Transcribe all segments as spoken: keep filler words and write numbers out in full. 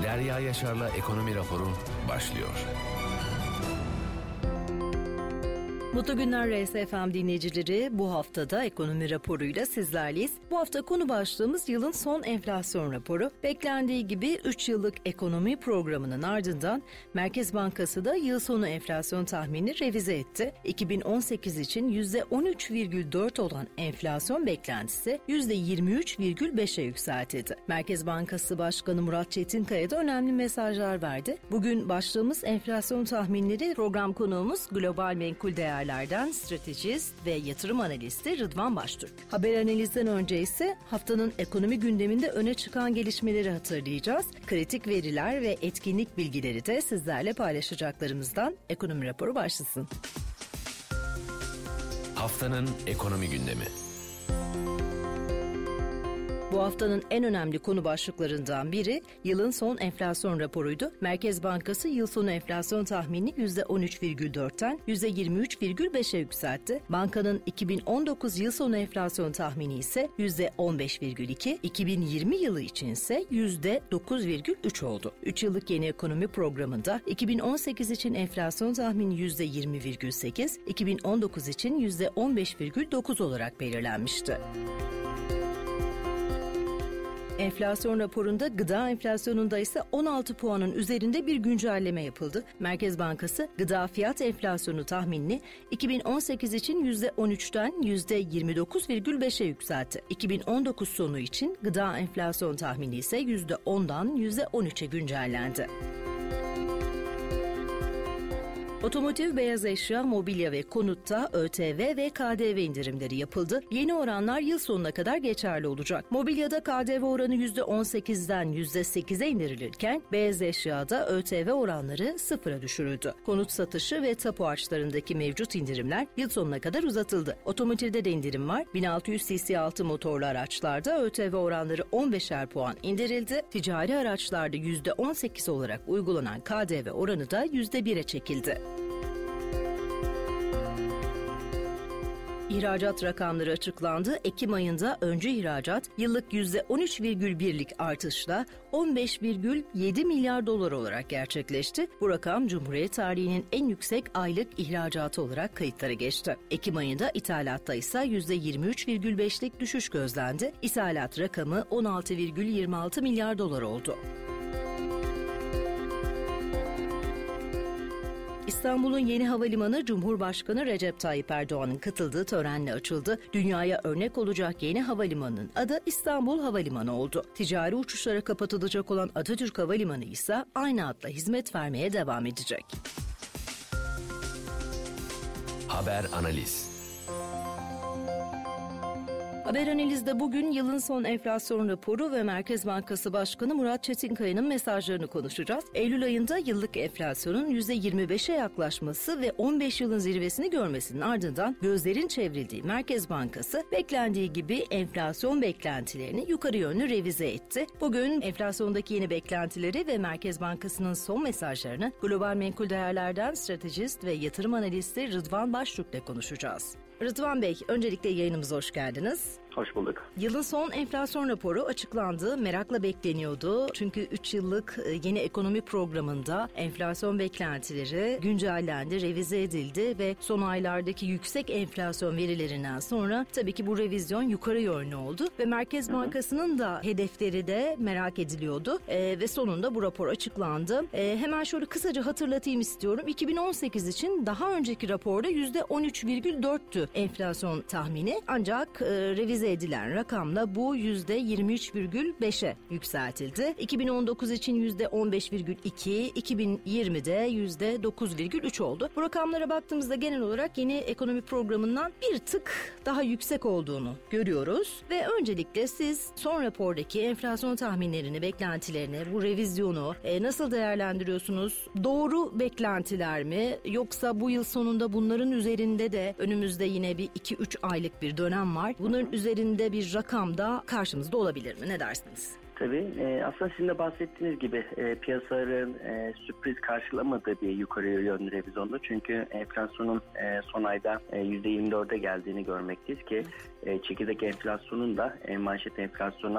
Derya Yaşar'la Ekonomi Raporu başlıyor. Mutlu günler R S F M dinleyicileri. Bu haftada ekonomi raporuyla sizlerleyiz. Bu hafta konu başlığımız yılın son enflasyon raporu. Beklendiği gibi üç yıllık ekonomi programının ardından Merkez Bankası da yıl sonu enflasyon tahminini revize etti. iki bin on sekiz için yüzde on üç virgül dört olan enflasyon beklentisi yüzde yirmi üç virgül beşe yükseltildi. Merkez Bankası Başkanı Murat Çetinkaya da önemli mesajlar verdi. Bugün başlığımız enflasyon tahminleri. Program konuğumuz global menkul değerler stratejist ve yatırım analisti Rıdvan Baştürk. Haber analizden önce ise haftanın ekonomi gündeminde öne çıkan gelişmeleri hatırlayacağız. Kritik veriler ve etkinlik bilgileri de sizlerle paylaşacaklarımızdan ekonomi raporu başlasın. Haftanın ekonomi gündemi. Bu haftanın en önemli konu başlıklarından biri yılın son enflasyon raporuydu. Merkez Bankası yıl sonu enflasyon tahminini yüzde on üç virgül dörtten yüzde yirmi üç virgül beşe yükseltti. Bankanın iki bin on dokuz yıl sonu enflasyon tahmini ise yüzde on beş virgül iki, iki bin yirmi yılı için ise yüzde dokuz virgül üç oldu. üç yıllık yeni ekonomi programında iki bin on sekiz için enflasyon tahmini yüzde yirmi virgül sekiz, iki bin on dokuz için yüzde on beş virgül dokuz olarak belirlenmişti. Enflasyon raporunda gıda enflasyonunda ise on altı puanın üzerinde bir güncelleme yapıldı. Merkez Bankası gıda fiyat enflasyonu tahminini iki bin on sekiz için yüzde on üçten yüzde yirmi dokuz virgül beşe yükseltti. iki bin on dokuz sonu için gıda enflasyon tahmini ise yüzde ondan yüzde on üçe güncellendi. Otomotiv, beyaz eşya, mobilya ve konutta ÖTV ve K D V indirimleri yapıldı. Yeni oranlar yıl sonuna kadar geçerli olacak. Mobilyada K D V oranı yüzde on sekizden yüzde sekize indirilirken beyaz eşyada ÖTV oranları sıfıra düşürüldü. Konut satışı ve tapu harçlarındaki mevcut indirimler yıl sonuna kadar uzatıldı. Otomotivde de indirim var. bin altı yüz cc altı motorlu araçlarda ÖTV oranları on beşer puan indirildi. Ticari araçlarda yüzde on sekiz olarak uygulanan K D V oranı da yüzde bire çekildi. İhracat rakamları açıklandı. Ekim ayında öncü ihracat yıllık yüzde on üç virgül birlik artışla on beş virgül yedi milyar dolar olarak gerçekleşti. Bu rakam Cumhuriyet tarihinin en yüksek aylık ihracatı olarak kayıtlara geçti. Ekim ayında ithalatta ise yüzde yirmi üç virgül beşlik düşüş gözlendi. İthalat rakamı on altı virgül yirmi altı milyar dolar oldu. İstanbul'un yeni havalimanı Cumhurbaşkanı Recep Tayyip Erdoğan'ın katıldığı törenle açıldı. Dünyaya örnek olacak yeni havalimanının adı İstanbul Havalimanı oldu. Ticari uçuşlara kapatılacak olan Atatürk Havalimanı ise aynı adla hizmet vermeye devam edecek. Haber analiz. Haber analizde bugün yılın son enflasyon raporu ve Merkez Bankası Başkanı Murat Çetinkaya'nın mesajlarını konuşacağız. Eylül ayında yıllık enflasyonun yüzde yirmi beşe yaklaşması ve on beş yılın zirvesini görmesinin ardından gözlerin çevrildiği Merkez Bankası beklendiği gibi enflasyon beklentilerini yukarı yönlü revize etti. Bugün enflasyondaki yeni beklentileri ve Merkez Bankası'nın son mesajlarını global menkul değerlerden stratejist ve yatırım analisti Rıdvan Baştürk'le konuşacağız. Rıdvan Bey, öncelikle yayınımıza hoş geldiniz. Hoş bulduk. Yılın son enflasyon raporu açıklandı. Merakla bekleniyordu. Çünkü üç yıllık yeni ekonomi programında enflasyon beklentileri güncellendi, revize edildi ve son aylardaki yüksek enflasyon verilerinden sonra tabii ki bu revizyon yukarı yönlü oldu ve Merkez Bankası'nın da hedefleri de merak ediliyordu ee, ve sonunda bu rapor açıklandı. Ee, hemen şöyle kısaca hatırlatayım istiyorum. iki bin on sekiz için daha önceki raporda yüzde on üç virgül dörttü enflasyon tahmini, ancak e, revize edilen rakamla bu yüzde yirmi üç virgül beşe yükseltildi. iki bin on dokuz için yüzde on beş virgül iki, iki bin yirmide yüzde dokuz virgül üç oldu. Bu rakamlara baktığımızda genel olarak yeni ekonomi programından bir tık daha yüksek olduğunu görüyoruz ve öncelikle siz son rapordaki enflasyon tahminlerini, beklentilerini, bu revizyonu e, nasıl değerlendiriyorsunuz? Doğru beklentiler mi, yoksa bu yıl sonunda bunların üzerinde de önümüzde yine bir iki üç aylık bir dönem var. Bunların üzerinde bir rakam da karşımızda olabilir mi? Ne dersiniz? Tabii. E, aslında sizin de bahsettiğiniz gibi e, piyasaların e, sürpriz karşılamadığı bir yukarı yönlü revizyondu. Çünkü enflasyonun e, son ayda e, yüzde yirmi dörde geldiğini görmekteyiz ki e, çekirdek enflasyonun da e, manşet enflasyona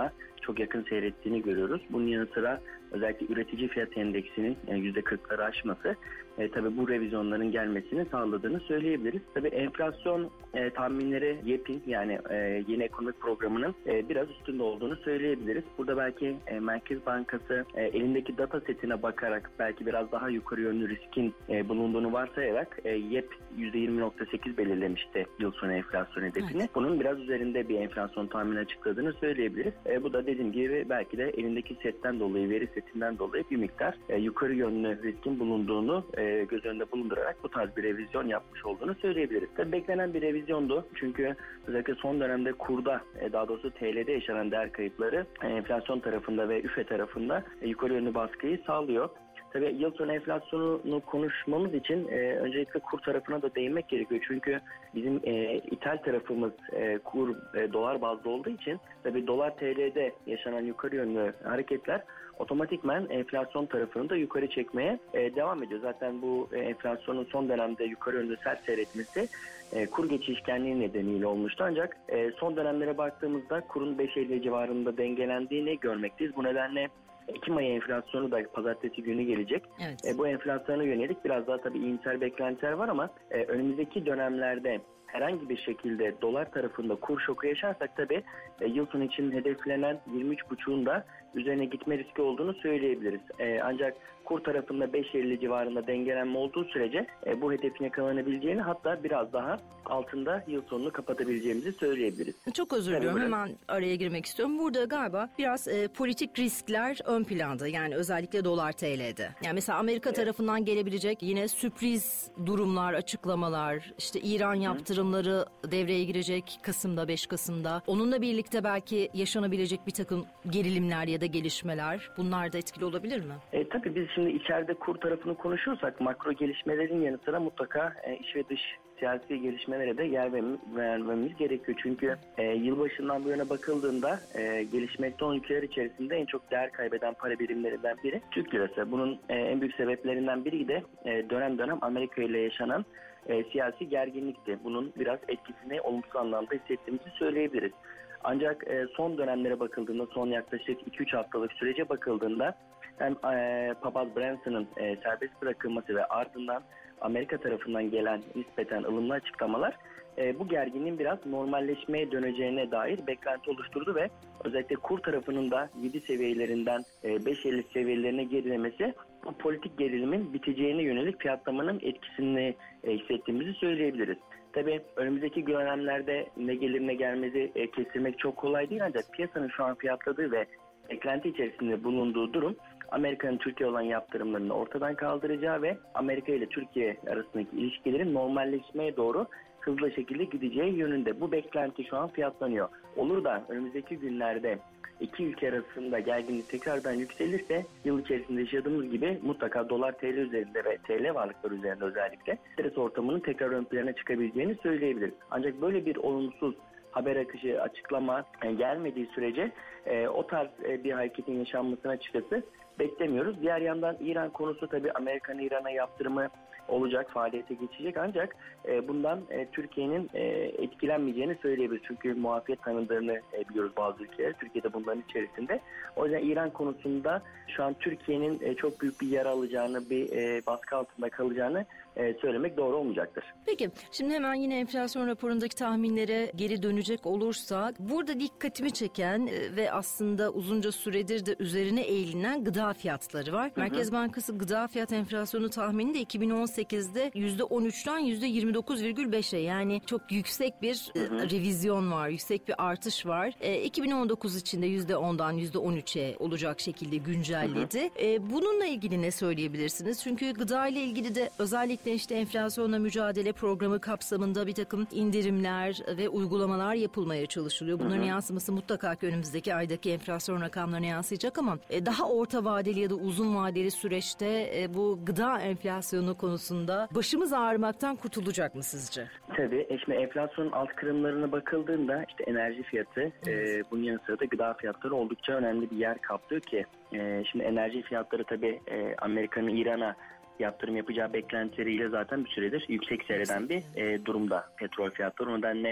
çok yakın seyrettiğini görüyoruz. Bunun yanı sıra özellikle üretici fiyat endeksinin yani yüzde kırkları aşması e, tabii bu revizyonların gelmesini sağladığını söyleyebiliriz. Tabii enflasyon e, tahminleri YEP'in yani e, yeni ekonomik programının e, biraz üstünde olduğunu söyleyebiliriz. Burada belki e, Merkez Bankası e, elindeki data setine bakarak belki biraz daha yukarı yönlü riskin e, bulunduğunu varsayarak e, YEP yüzde yirmi nokta sekiz belirlemişti yıl sonu enflasyon hedefini. Evet. Bunun biraz üzerinde bir enflasyon tahmini açıkladığını söyleyebiliriz. E, bu da dediğim gibi belki de elindeki setten dolayı, veri setinden dolayı bir miktar e, yukarı yönlü riskin bulunduğunu e, göz önünde bulundurarak bu tarz bir revizyon yapmış olduğunu söyleyebiliriz. Tabii beklenen bir revizyondu. Çünkü özellikle son dönemde kurda, e, daha doğrusu T L'de yaşanan değer kayıpları e, enflasyon tarafında ve üfe tarafında e, yukarı yönlü baskıyı sağlıyor. Tabii yıl sonu enflasyonunu konuşmamız için e, öncelikle kur tarafına da değinmek gerekiyor. Çünkü bizim e, ithal tarafımız e, kur e, dolar bazlı olduğu için tabii dolar T L'de yaşanan yukarı yönlü hareketler otomatikman enflasyon tarafını da yukarı çekmeye e, devam ediyor. Zaten bu e, enflasyonun son dönemde yukarı yönlü sert seyretmesi e, kur geçişkenliği nedeniyle olmuştu. Ancak e, son dönemlere baktığımızda kurun beş elli civarında dengelendiğini görmekteyiz. Bu nedenle Ekim ayı enflasyonu da pazartesi günü gelecek. Evet. E, bu enflasyona yönelik biraz daha tabii iyimser beklentiler var ama e, önümüzdeki dönemlerde herhangi bir şekilde dolar tarafında kur şoku yaşarsak tabii e, yıl sonu için hedeflenen yirmi üç buçuğun da üzerine gitme riski olduğunu söyleyebiliriz. E, ancak kur tarafında beş elli civarında dengelenme olduğu sürece e, bu hedefin yakalanabileceğini, hatta biraz daha altında yıl sonunu kapatabileceğimizi söyleyebiliriz. Çok özür diliyorum. Hemen araya girmek istiyorum. Burada galiba biraz e, politik riskler ön planda. Yani özellikle dolar T L'de. Yani mesela Amerika evet. tarafından gelebilecek yine sürpriz durumlar, açıklamalar, işte İran yaptırımları Hı. devreye girecek Kasım'da, beş Kasım'da. Onunla birlikte belki yaşanabilecek bir takım gerilimler ya da gelişmeler, bunlar da etkili olabilir mi? E, tabii biz şimdi içeride kur tarafını konuşuyorsak makro gelişmelerin yanı sıra mutlaka e, iç ve dış siyasi gelişmelere de yer vermemiz gerekiyor. Çünkü e, yılbaşından bu yana bakıldığında e, gelişmekte olan ülkeler içerisinde en çok değer kaybeden para birimlerinden biri Türk lirası. Bunun e, en büyük sebeplerinden biri de e, dönem dönem Amerika ile yaşanan e, siyasi gerginlikti. Bunun biraz etkisini olumsuz anlamda hissettiğimizi söyleyebiliriz. Ancak e, son dönemlere bakıldığında, son yaklaşık iki üç haftalık sürece bakıldığında hem e, Papaz Branson'ın e, serbest bırakılması ve ardından Amerika tarafından gelen nispeten ılımlı açıklamalar e, bu gerginliğin biraz normalleşmeye döneceğine dair beklenti oluşturdu ve özellikle kur tarafının da yedi seviyelerinden e, beş elli seviyelerine gerilemesi bu politik gerilimin biteceğine yönelik fiyatlamanın etkisini e, hissettiğimizi söyleyebiliriz. Tabii önümüzdeki dönemlerde ne gelir ne gelmezi e, kestirmek çok kolay değil, ancak piyasanın şu an fiyatladığı ve beklenti içerisinde bulunduğu durum Amerika'nın Türkiye olan yaptırımlarını ortadan kaldıracağı ve Amerika ile Türkiye arasındaki ilişkilerin normalleşmeye doğru hızlı şekilde gideceği yönünde. Bu beklenti şu an fiyatlanıyor. Olur da önümüzdeki günlerde iki ülke arasında gerginlik tekrardan yükselirse yıl içerisinde yaşadığımız gibi mutlaka dolar T L üzerinde ve T L varlıkları üzerinde özellikle stres ortamının tekrar ön plana çıkabileceğini söyleyebiliriz. Ancak böyle bir olumsuz haber akışı, açıklama gelmediği sürece e, o tarz e, bir hareketin yaşanmasına açıkçası beklemiyoruz. Diğer yandan İran konusu, tabii Amerika'nın İran'a yaptırımı olacak, faaliyete geçecek, ancak e, bundan e, Türkiye'nin e, etkilenmeyeceğini söyleyebiliriz. Çünkü muafiyet tanımlarını e, biliyoruz bazı ülkeler. Türkiye'de bunların içerisinde. O yüzden İran konusunda şu an Türkiye'nin e, çok büyük bir yara alacağını, bir e, baskı altında kalacağını e, söylemek doğru olmayacaktır. Peki, şimdi hemen yine enflasyon raporundaki tahminlere geri dönecek olursak, burada dikkatimi çeken e, ve aslında uzunca süredir de üzerine eğilinen gıda fiyatları var. Hı hı. Merkez Bankası gıda fiyat enflasyonu tahmini de iki bin on sekizde yüzde on üçten yüzde yirmi dokuz virgül beşe, yani çok yüksek bir hı hı. revizyon var, yüksek bir artış var. E, iki bin on dokuz içinde yüzde ondan yüzde on üçe olacak şekilde güncelledi. Hı hı. E, bununla ilgili ne söyleyebilirsiniz? Çünkü gıda ile ilgili de özellikle işte enflasyonla mücadele programı kapsamında bir takım indirimler ve uygulamalar yapılmaya çalışılıyor. Bunların hı hı. yansıması mutlaka ki önümüzdeki aydaki enflasyon rakamlarına yansıyacak ama e, daha orta vadeli ya da uzun vadeli süreçte e, bu gıda enflasyonu konusunda başımız ağrımaktan kurtulacak mı sizce? Tabii. E, şimdi enflasyonun alt kırımlarına bakıldığında işte enerji fiyatı, evet. e, bunun yanı sıra da gıda fiyatları oldukça önemli bir yer kaplıyor ki e, şimdi enerji fiyatları tabii e, Amerika'nın İran'a yaptırım yapacağı beklentileriyle zaten bir süredir yüksek seyreden bir e, durumda petrol fiyatları. O nedenle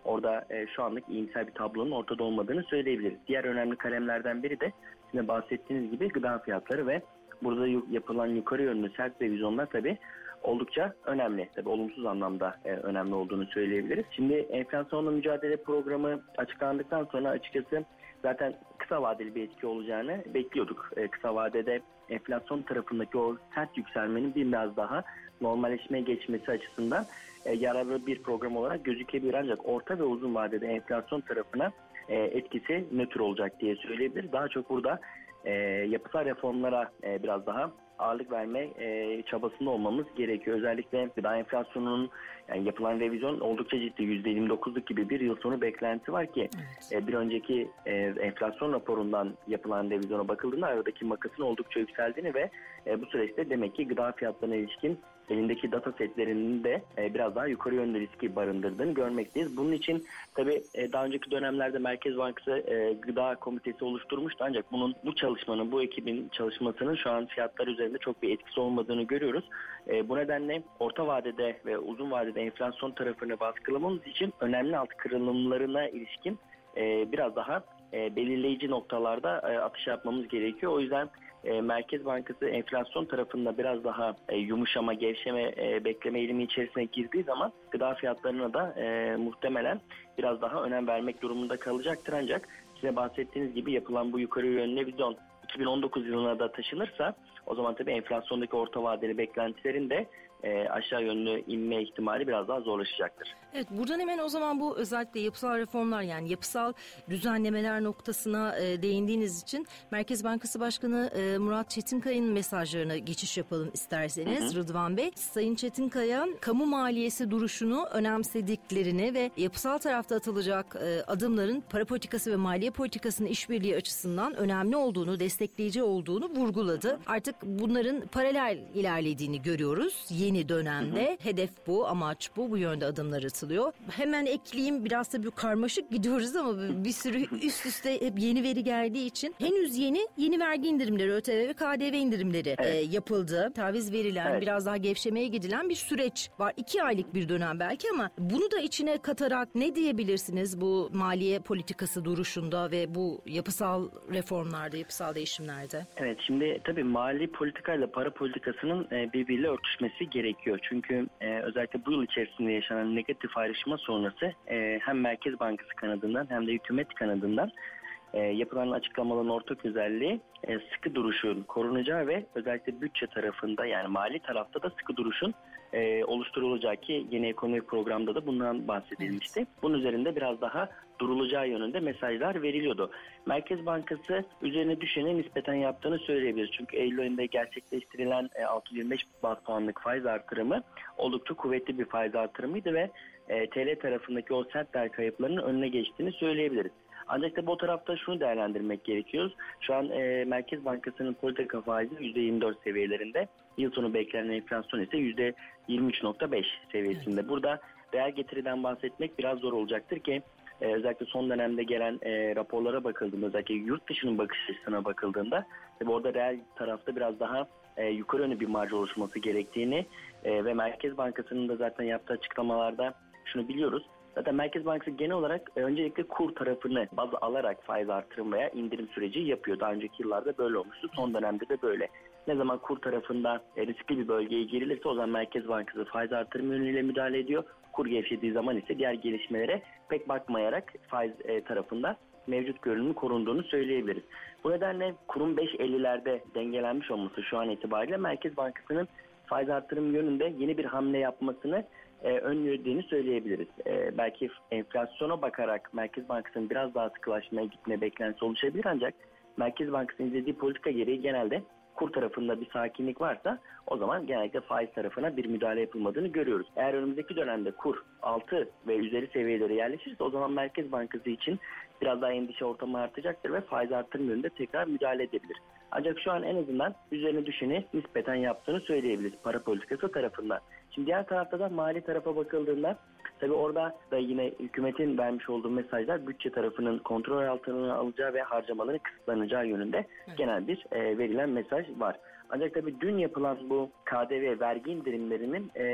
orada e, şu anlık iyimser bir tablonun ortada olmadığını söyleyebiliriz. Diğer önemli kalemlerden biri de yine bahsettiğiniz gibi gıda fiyatları ve burada yapılan yukarı yönlü sert revizyonlar tabii oldukça önemli. Tabii olumsuz anlamda e, önemli olduğunu söyleyebiliriz. Şimdi enflasyonla mücadele programı açıklandıktan sonra açıkçası zaten kısa vadeli bir etki olacağını bekliyorduk. E, kısa vadede enflasyon tarafındaki o sert yükselmenin biraz daha normalleşmeye geçmesi açısından e, yararlı bir program olarak gözükebilir. Ancak orta ve uzun vadede enflasyon tarafına e, etkisi nötr olacak diye söyleyebiliriz. Daha çok burada e, yapısal reformlara e, biraz daha ağırlık verme e, çabasında olmamız gerekiyor. Özellikle gıda enflasyonunun yani yapılan revizyon oldukça ciddi. yüzde yirmi dokuzluk gibi bir yıl sonu beklenti var ki evet. e, bir önceki e, enflasyon raporundan yapılan revizyona bakıldığında aradaki makasın oldukça yükseldiğini ve e, bu süreçte demek ki gıda fiyatlarına ilişkin elindeki data setlerinin de e, biraz daha yukarı yönlü riski barındırdığını görmekteyiz. Bunun için tabii e, daha önceki dönemlerde Merkez Bankası e, gıda komitesi oluşturmuştu ancak bunun bu çalışmanın, bu ekibin çalışmasının şu an fiyatlar üzerinde çok bir etkisi olmadığını görüyoruz. E, bu nedenle orta vadede ve uzun vadede enflasyon tarafını baskılamamız için önemli alt kırılımlarına ilişkin e, biraz daha e, belirleyici noktalarda e, atış yapmamız gerekiyor. O yüzden E, Merkez Bankası enflasyon tarafında biraz daha e, yumuşama, gevşeme, e, bekleme eğilimi içerisine girdiği zaman gıda fiyatlarına da e, muhtemelen biraz daha önem vermek durumunda kalacaktır. Ancak size bahsettiğiniz gibi yapılan bu yukarı yönlü revizyon iki bin on dokuz yılına da taşınırsa o zaman tabii enflasyondaki orta vadeli beklentilerin de e, aşağı yönlü inme ihtimali biraz daha zorlaşacaktır. Evet, buradan hemen o zaman bu özellikle yapısal reformlar yani yapısal düzenlemeler noktasına e, değindiğiniz için Merkez Bankası Başkanı e, Murat Çetinkaya'nın mesajlarına geçiş yapalım isterseniz. Hı hı. Rıdvan Bey, Sayın Çetinkaya kamu maliyesi duruşunu önemsediklerini ve yapısal tarafta atılacak e, adımların para politikası ve maliye politikasının işbirliği açısından önemli olduğunu, destekleyici olduğunu vurguladı. Artık bunların paralel ilerlediğini görüyoruz. Yeni dönemde hı hı. hedef bu, amaç bu, bu yönde adımlar atılıyor. Hemen ekleyeyim, biraz da bir karmaşık gidiyoruz ama bir sürü üst üste hep yeni veri geldiği için henüz yeni yeni vergi indirimleri, ÖTV ve K D V indirimleri evet. e, yapıldı. Taviz verilen, evet. biraz daha gevşemeye gidilen bir süreç var. İki aylık bir dönem belki ama bunu da içine katarak ne diyebilirsiniz bu maliye politikası duruşunda ve bu yapısal reformlarda, yapısal değişimlerde? Evet, şimdi tabii mali politikayla para politikasının e, birbiriyle örtüşmesi gerekiyor. Çünkü e, özellikle bu yıl içerisinde yaşanan negatif ayrışma sonrası e, hem Merkez Bankası kanadından hem de hükümet kanadından e, yapılan açıklamaların ortak özelliği e, sıkı duruşun korunacağı ve özellikle bütçe tarafında yani mali tarafta da sıkı duruşun e, oluşturulacağı ki yeni ekonomik programda da bundan bahsedilmişti. Evet. Bunun üzerinde biraz daha durulacağı yönünde mesajlar veriliyordu. Merkez Bankası üzerine düşeni nispeten yaptığını söyleyebiliriz. Çünkü Eylül ayında gerçekleştirilen altı yüz yirmi beş baz puanlık faiz artırımı oldukça kuvvetli bir faiz artırımıydı ve e, T L tarafındaki o sert değer kayıplarının önüne geçtiğini söyleyebiliriz. Ancak da bu tarafta şunu değerlendirmek gerekiyor. Şu an e, Merkez Bankası'nın politika faizi yüzde yirmi dört seviyelerinde. Yıl sonu beklenen enflasyon ise yüzde yirmi üç nokta beş seviyesinde. Evet. Burada değer getiriden bahsetmek biraz zor olacaktır ki Ee, özellikle son dönemde gelen e, raporlara bakıldığında, özellikle yurt dışının bakış açısına bakıldığında tabii orada reel tarafta biraz daha e, yukarı yönlü bir marj oluşması gerektiğini e, ve Merkez Bankası'nın da zaten yaptığı açıklamalarda şunu biliyoruz. Zaten Merkez Bankası genel olarak e, öncelikle kur tarafını baz alarak faiz artırım veya indirim süreci yapıyor. Daha önceki yıllarda böyle olmuştu. Son dönemde de böyle. Ne zaman kur tarafında e, riskli bir bölgeye girilirse o zaman Merkez Bankası faiz artırım yönüyle müdahale ediyor. Kur gevşediği zaman ise diğer gelişmelere pek bakmayarak faiz e, tarafında mevcut görünümün korunduğunu söyleyebiliriz. Bu nedenle kurun beş ellilerde dengelenmiş olması şu an itibariyle Merkez Bankası'nın faiz artırım yönünde yeni bir hamle yapmasını e, önlediğini söyleyebiliriz. E, belki enflasyona bakarak Merkez Bankası'nın biraz daha sıkılaşmaya gitme beklentisi oluşabilir ancak Merkez Bankası'nın izlediği politika gereği genelde kur tarafında bir sakinlik varsa o zaman genellikle faiz tarafına bir müdahale yapılmadığını görüyoruz. Eğer önümüzdeki dönemde kur altı ve üzeri seviyelere yerleşirse o zaman Merkez Bankası için biraz daha endişe ortamı artacaktır ve faiz artırım yönünde tekrar müdahale edebilir. Ancak şu an en azından üzerine düşeni nispeten yaptığını söyleyebiliriz para politikası tarafından. Şimdi diğer tarafta da mali tarafa bakıldığında tabii orada da yine hükümetin vermiş olduğu mesajlar bütçe tarafının kontrol altına alacağı ve harcamaların kısıtlanacağı yönünde evet. genel bir e, verilen mesaj var. Ancak tabii dün yapılan bu K D V vergi indirimlerinin e,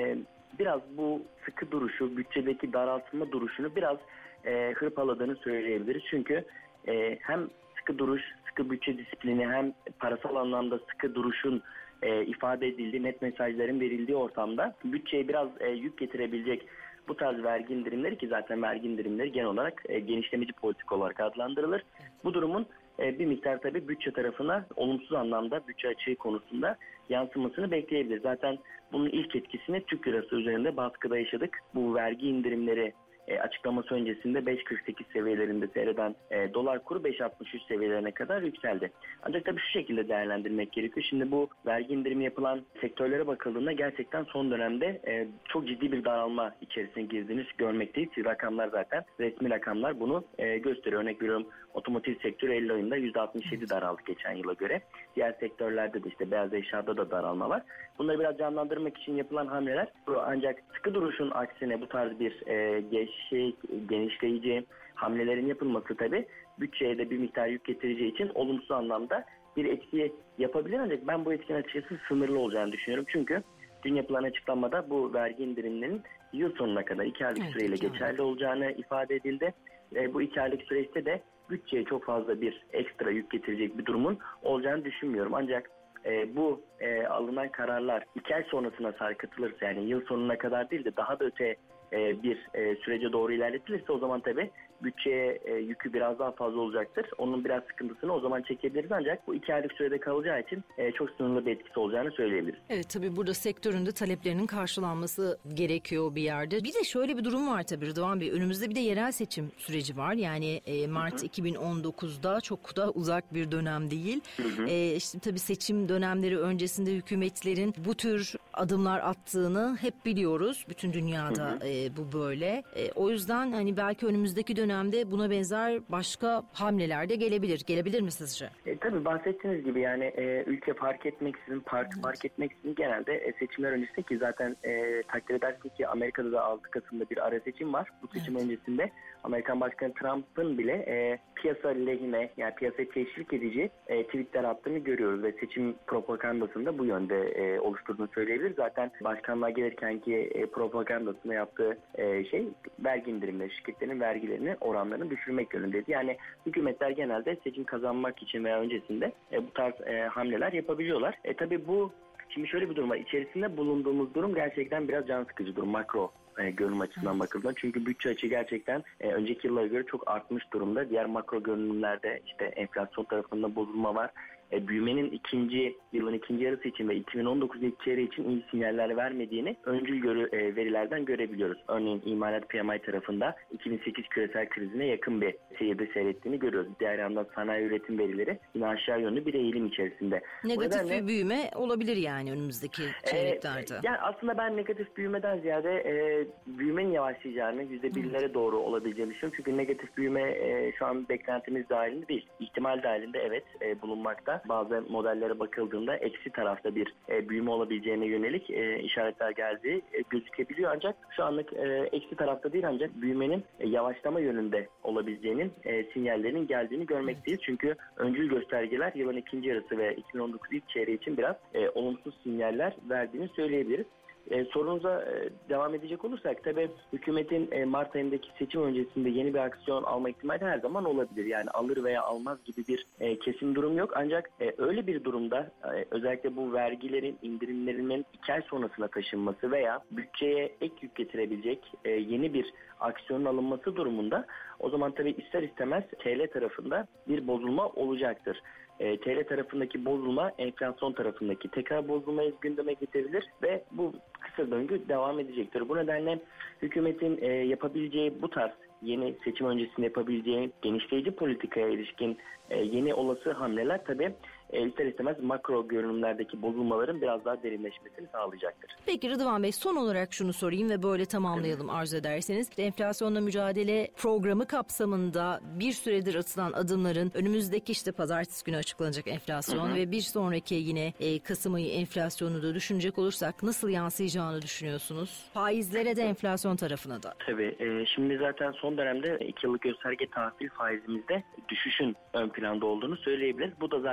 biraz bu sıkı duruşu, bütçedeki daraltma duruşunu biraz e, hırpaladığını söyleyebiliriz. Çünkü e, hem sıkı duruş, sıkı bütçe disiplini hem parasal anlamda sıkı duruşun e, ifade edildiği, net mesajların verildiği ortamda bütçeye biraz e, yük getirebilecek bu tarz vergi indirimleri, ki zaten vergi indirimleri genel olarak e, genişlemeci politika olarak adlandırılır. Bu durumun e, bir miktar tabii bütçe tarafına olumsuz anlamda bütçe açığı konusunda yansımasını bekleyebilir. Zaten bunun ilk etkisini Türk lirası üzerinde baskıda yaşadık. Bu vergi indirimleri E, açıklaması öncesinde beş kırk sekiz seviyelerinde seyreden e, dolar kuru beş altmış üç seviyelerine kadar yükseldi. Ancak tabii şu şekilde değerlendirmek gerekiyor. Şimdi bu vergi indirimi yapılan sektörlere bakıldığında gerçekten son dönemde e, çok ciddi bir daralma içerisine girdiğini görmekteyiz. Rakamlar zaten, resmi rakamlar bunu e, gösteriyor. Örnek veriyorum, otomotiv sektörü Eylül ayında yüzde altmış yedi daraldı geçen yıla göre. Diğer sektörlerde de işte beyaz eşyada da daralma var. Bunları biraz canlandırmak için yapılan hamleler. Ancak sıkı duruşun aksine bu tarz bir e, geç şey, genişleyici hamlelerin yapılması tabii bütçeye de bir miktar yük getireceği için olumsuz anlamda bir etki yapabilir. Ancak ben bu etkinin açıkçası sınırlı olacağını düşünüyorum. Çünkü dün yapılan açıklamada bu vergi indirimlerinin yıl sonuna kadar iki aylık evet, süreyle iki geçerli olacağını ifade edildi. E, bu iki aylık süreçte de bütçeye çok fazla bir ekstra yük getirecek bir durumun olacağını düşünmüyorum. Ancak e, bu e, alınan kararlar iki ay sonrasına sarkıtılırsa, yani yıl sonuna kadar değil de daha da öte bir sürece doğru ilerletilirse, o zaman tabii bütçeye yükü biraz daha fazla olacaktır. Onun biraz sıkıntısını o zaman çekebiliriz, ancak bu iki aylık sürede kalacağı için çok sınırlı bir etkisi olacağını söyleyebiliriz. Evet, tabii burada sektörün de taleplerinin karşılanması gerekiyor bir yerde. Bir de şöyle bir durum var tabii Rıdvan Bey. Önümüzde bir de yerel seçim süreci var. Yani Mart hı hı. iki bin on dokuzda çok da uzak bir dönem değil. Hı hı. E, işte tabii seçim dönemleri öncesinde hükümetlerin bu tür adımlar attığını hep biliyoruz. Bütün dünyada hı hı. E, bu böyle. E, o yüzden hani belki önümüzdeki dönemde buna benzer başka hamleler de gelebilir. Gelebilir mi sizce? E, tabii bahsettiğiniz gibi yani e, ülke fark etmeksizin, parti evet. fark etmeksizin genelde e, seçimler öncesinde, ki zaten e, takdir edersiniz ki Amerika'da da altı Kasım'da bir ara seçim var. Bu seçim evet. öncesinde Amerikan Başkanı Trump'ın bile e, piyasa lehine, yani piyasayı teşvik edici e, tweetler attığını görüyoruz ve seçim propagandasında bu yönde e, oluşturduğunu söyleyebiliriz. Zaten başkanlığa gelirkenki e, propagandasında yaptığı e, şey vergi indirimleri, şirketlerin vergilerini, oranlarını düşürmek yönündeydi. Yani hükümetler genelde seçim kazanmak için veya öncesinde e, bu tarz e, hamleler yapabiliyorlar. E tabii bu, şimdi şöyle bir durum var. İçerisinde bulunduğumuz durum gerçekten biraz can sıkıcı durum, makro e, görünüm açısından evet. bakıldığında. Çünkü bütçe açığı gerçekten e, önceki yıllara göre çok artmış durumda. Diğer makro görünümlerde işte enflasyon tarafında bozulma var. E, büyümenin ikinci yılın ikinci yarısı için ve iki bin on dokuz ilk çeyreği için iyi sinyaller vermediğini öncül görü, e, verilerden görebiliyoruz. Örneğin imalat P M I tarafında iki bin sekiz küresel krizine yakın bir seyirde seyrettiğini görüyoruz. Diğer yandan sanayi üretim verileri yine aşağı yönlü bir eğilim içerisinde. Negatif nedenle, bir büyüme olabilir yani önümüzdeki çeyreklerde. E, yani aslında ben negatif büyümeden ziyade e, büyümenin yavaşlayacağını, yüzde birlere doğru olabileceğini düşünüyorum. Çünkü negatif büyüme e, şu an beklentimiz dahilinde değil. İhtimal dahilinde evet e, bulunmakta. Bazı modellere bakıldığında eksi tarafta bir e, büyüme olabileceğine yönelik e, işaretler geldiği e, gözükebiliyor. Ancak şu anlık e, eksi tarafta değil, ancak büyümenin e, yavaşlama yönünde olabileceğinin e, sinyallerinin geldiğini görmekteyiz. Çünkü öncül göstergeler yılın ikinci yarısı ve iki bin on dokuz ilk çeyreği için biraz e, olumsuz sinyaller verdiğini söyleyebiliriz. E, sorunuza e, devam edecek olursak, tabii hükümetin e, Mart ayındaki seçim öncesinde yeni bir aksiyon alma ihtimali her zaman olabilir. Yani alır veya almaz gibi bir e, kesin durum yok. Ancak e, öyle bir durumda e, özellikle bu vergilerin indirimlerinin iki ay sonrasına taşınması veya bütçeye ek yük getirebilecek e, yeni bir aksiyonun alınması durumunda, o zaman tabii ister istemez T L tarafında bir bozulma olacaktır. E, T L tarafındaki bozulma enflasyon tarafındaki tekrar bozulmayı gündeme getirebilir ve bu kısa döngü devam edecektir. Bu nedenle hükümetin e, yapabileceği bu tarz yeni seçim öncesinde yapabileceği genişleyici politikaya ilişkin e, yeni olası hamleler tabii e, ister istemez makro görünümlerdeki bozulmaların biraz daha derinleşmesini sağlayacaktır. Peki Rıdvan Bey, son olarak şunu sorayım ve böyle tamamlayalım arzu ederseniz. Enflasyonla mücadele programı kapsamında bir süredir atılan adımların önümüzdeki işte pazartesi günü açıklanacak enflasyon hı hı. ve bir sonraki yine e, Kasım ayı enflasyonu da düşünecek olursak nasıl yansıyacağını düşünüyorsunuz? Faizlere de enflasyon tarafına da. Tabii e, şimdi zaten son dönemde iki yıllık gösterge tahvil faizimizde düşüşün ön planda olduğunu söyleyebiliriz. Bu da zaten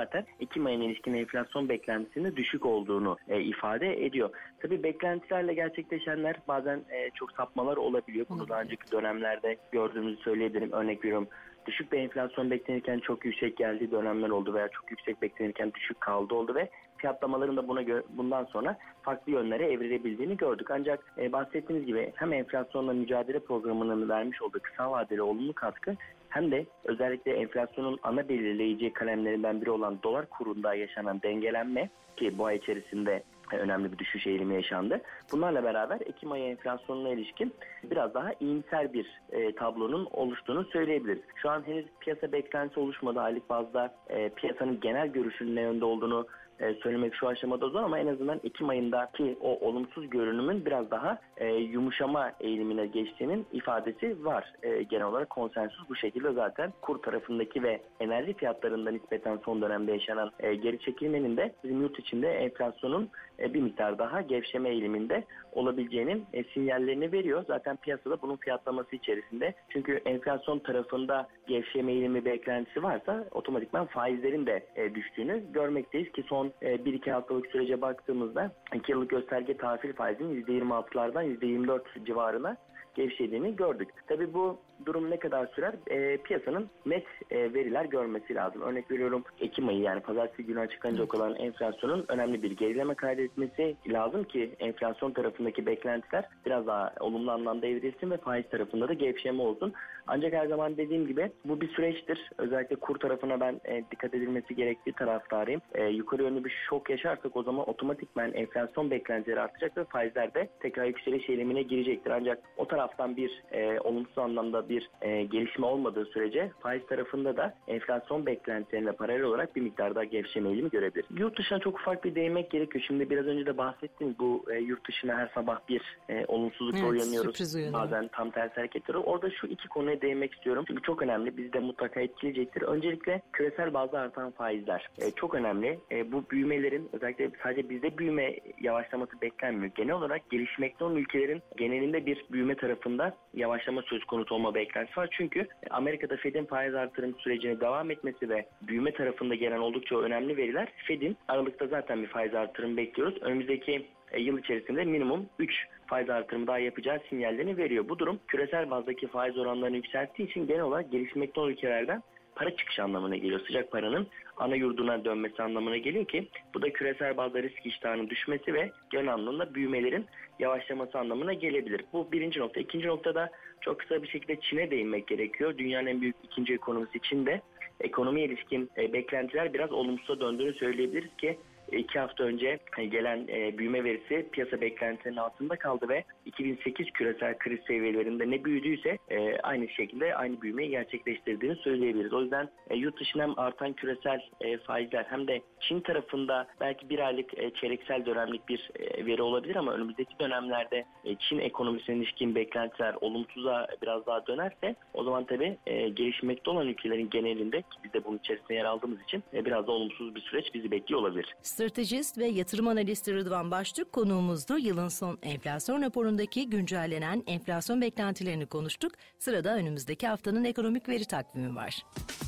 Ekim ayına ilişkin enflasyon beklentisinin düşük olduğunu e, ifade ediyor. Tabii beklentilerle gerçekleşenler bazen e, çok sapmalar olabiliyor. Bunu daha önceki dönemlerde gördüğümüzü söyleyebilirim. Örnek veriyorum. Düşük bir enflasyon beklenirken çok yüksek geldiği dönemler oldu veya çok yüksek beklenirken düşük kaldı oldu ve fiyatlamaların da buna gö- bundan sonra farklı yönlere evrilebildiğini gördük. Ancak e, bahsettiğiniz gibi hem enflasyonla mücadele programının vermiş olduğu kısa vadeli olumlu katkı hem de özellikle enflasyonun ana belirleyici kalemlerinden biri olan dolar kurunda yaşanan dengelenme ki bu ay içerisinde önemli bir düşüş eğilimi yaşandı. Bunlarla beraber Ekim ayı enflasyonuna ilişkin biraz daha iyimser bir e, tablonun oluştuğunu söyleyebiliriz. Şu an henüz piyasa beklentisi oluşmadı. Aylık bazda e, piyasanın genel görüşünün ne yönde olduğunu e, söylemek şu aşamada zor ama en azından Ekim ayındaki o olumsuz görünümün biraz daha e, yumuşama eğilimine geçtiğinin ifadesi var. E, genel olarak konsensus bu şekilde zaten kur tarafındaki ve enerji fiyatlarında nispeten son dönemde yaşanan e, geri çekilmenin de bizim yurt içinde enflasyonun e, bir miktar daha gevşeme eğiliminde olabileceğinin e, sinyallerini veriyor. Zaten piyasada bunun fiyatlaması içerisinde. Çünkü enflasyon tarafında gevşeme eğilimi beklentisi varsa otomatikman faizlerin de e, düştüğünü görmekteyiz ki son e, bir iki haftalık sürece baktığımızda iki yıllık gösterge tahvil faizinin yüzde yirmi altılardan yüzde yirmi dört civarına gevşediğini gördük. Tabii bu durum ne kadar sürer? E, piyasanın net e, veriler görmesi lazım. Örnek veriyorum Ekim ayı yani pazartesi günü açıklanacak olan enflasyonun önemli bir gerileme kaydetmesi lazım ki enflasyon tarafındaki beklentiler biraz daha olumlu anlamda evrilsin ve faiz tarafında da gevşeme olsun. Ancak her zaman dediğim gibi bu bir süreçtir. Özellikle kur tarafına ben e, dikkat edilmesi gerektiği taraftarıyım. E, yukarı yönlü bir şok yaşarsak o zaman otomatikman enflasyon beklentileri artacak ve faizler de tekrar yükseliş eğilimine girecektir. Ancak o taraftan bir e, olumsuz anlamda bir e, gelişme olmadığı sürece faiz tarafında da enflasyon beklentilerine paralel olarak bir miktar daha gevşeme eğilimi görebilir. Yurt dışına çok ufak bir değinmek gerekiyor. Şimdi biraz önce de bahsettim bu e, yurt dışına her sabah bir e, olumsuzlukla evet, uyanıyoruz. Bazen tam tersi hareketler. Orada şu iki konuya değinmek istiyorum. Çünkü çok önemli. Bizi de mutlaka etkileyecektir. Öncelikle küresel bazda artan faizler. E, çok önemli. E, bu büyümelerin özellikle sadece bizde büyüme yavaşlaması beklenmiyor. Genel olarak gelişmekte olan ülkelerin genelinde bir büyüme tarafında yavaşlama söz konusu olma beklentisi var. Çünkü Amerika'da Fed'in faiz artırım sürecine devam etmesi ve büyüme tarafında gelen oldukça önemli veriler Fed'in Aralık'ta zaten bir faiz artırım bekliyoruz. Önümüzdeki yıl içerisinde minimum üç faiz artırımı daha yapacağı sinyallerini veriyor. Bu durum küresel bazdaki faiz oranlarını yükselttiği için genel olarak gelişmekte olan ülkelerden para çıkışı anlamına geliyor. Sıcak paranın ana yurduna dönmesi anlamına geliyor ki bu da küresel bazda risk iştahının düşmesi ve genel anlamda büyümelerin yavaşlaması anlamına gelebilir. Bu birinci nokta. İkinci noktada çok kısa bir şekilde Çin'e değinmek gerekiyor. Dünyanın en büyük ikinci ekonomisi Çin'de. Ekonomiye ilişkin e, beklentiler biraz olumsuza döndüğünü söyleyebiliriz ki İki hafta önce gelen e, büyüme verisi piyasa beklentilerinin altında kaldı ve iki bin sekiz küresel kriz seviyelerinde ne büyüdüyse e, aynı şekilde aynı büyümeyi gerçekleştirdiğini söyleyebiliriz. O yüzden e, yurt dışında hem artan küresel e, faizler hem de Çin tarafında belki bir aylık e, çeyreksel dönemlik bir e, veri olabilir ama önümüzdeki dönemlerde e, Çin ekonomisine ilişkin beklentiler olumsuza biraz daha dönerse o zaman tabii e, gelişmekte olan ülkelerin genelinde ki biz de bunun içerisinde yer aldığımız için e, biraz da olumsuz bir süreç bizi bekliyor olabilir. Stratejist ve yatırım analisti Rıdvan Baştürk konuğumuzdu. Yılın son enflasyon raporundaki güncellenen enflasyon beklentilerini konuştuk. Sırada önümüzdeki haftanın ekonomik veri takvimi var.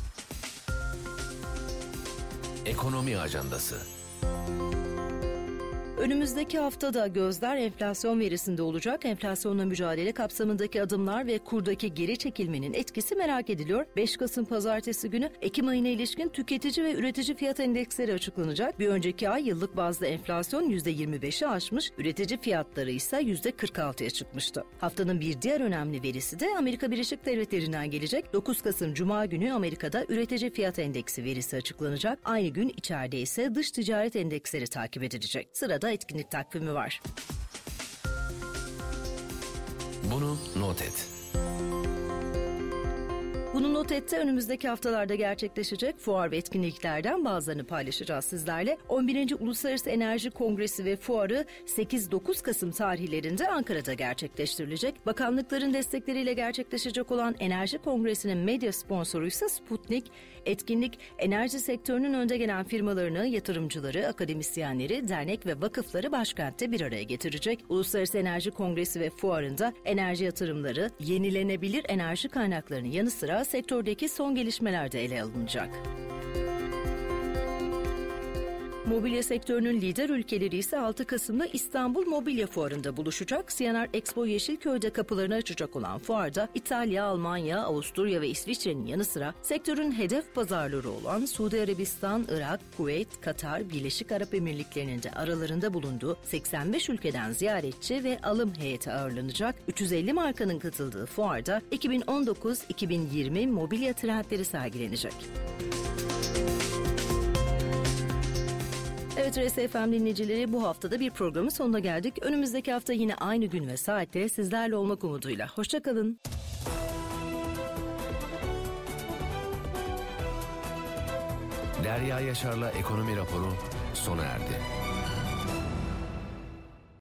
Ekonomi ajandası. Önümüzdeki haftada gözler enflasyon verisinde olacak. Enflasyonla mücadele kapsamındaki adımlar ve kurdaki geri çekilmenin etkisi merak ediliyor. beş Kasım Pazartesi günü Ekim ayına ilişkin tüketici ve üretici fiyat endeksleri açıklanacak. Bir önceki ay yıllık bazda enflasyon yüzde yirmi beşi aşmış, üretici fiyatları ise yüzde kırk altıya çıkmıştı. Haftanın bir diğer önemli verisi de Amerika Birleşik Devletleri'nden gelecek. dokuz Kasım Cuma günü Amerika'da üretici fiyat endeksi verisi açıklanacak. Aynı gün içeride ise dış ticaret endeksleri takip edilecek. Sırada etkinlik takvimi var. Bunu not et. Bunu not ette önümüzdeki haftalarda gerçekleşecek fuar ve etkinliklerden bazılarını paylaşacağız sizlerle. on birinci Uluslararası Enerji Kongresi ve Fuarı sekiz dokuz Kasım tarihlerinde Ankara'da gerçekleştirilecek. Bakanlıkların destekleriyle gerçekleşecek olan Enerji Kongresi'nin medya sponsoru ise Sputnik. Etkinlik, enerji sektörünün önde gelen firmalarını, yatırımcıları, akademisyenleri, dernek ve vakıfları başkentte bir araya getirecek. Uluslararası Enerji Kongresi ve Fuarı'nda enerji yatırımları, yenilenebilir enerji kaynaklarının yanı sıra sektördeki son gelişmeler de ele alınacak. Mobilya sektörünün lider ülkeleri ise altı Kasım'da İstanbul Mobilya Fuarı'nda buluşacak. C N R Expo Yeşilköy'de kapılarını açacak olan fuarda İtalya, Almanya, Avusturya ve İsviçre'nin yanı sıra sektörün hedef pazarları olan Suudi Arabistan, Irak, Kuveyt, Katar, Birleşik Arap Emirlikleri'nin de aralarında bulunduğu seksen beş ülkeden ziyaretçi ve alım heyeti ağırlanacak. üç yüz elli markanın katıldığı fuarda iki bin on dokuz iki bin yirmi mobilya trendleri sergilenecek. Evet, R S F M dinleyicileri, bu haftada bir programın sonuna geldik. Önümüzdeki hafta yine aynı gün ve saatte sizlerle olmak umuduyla. Hoşça kalın. Derya Yaşar'la Ekonomi Raporu sona erdi.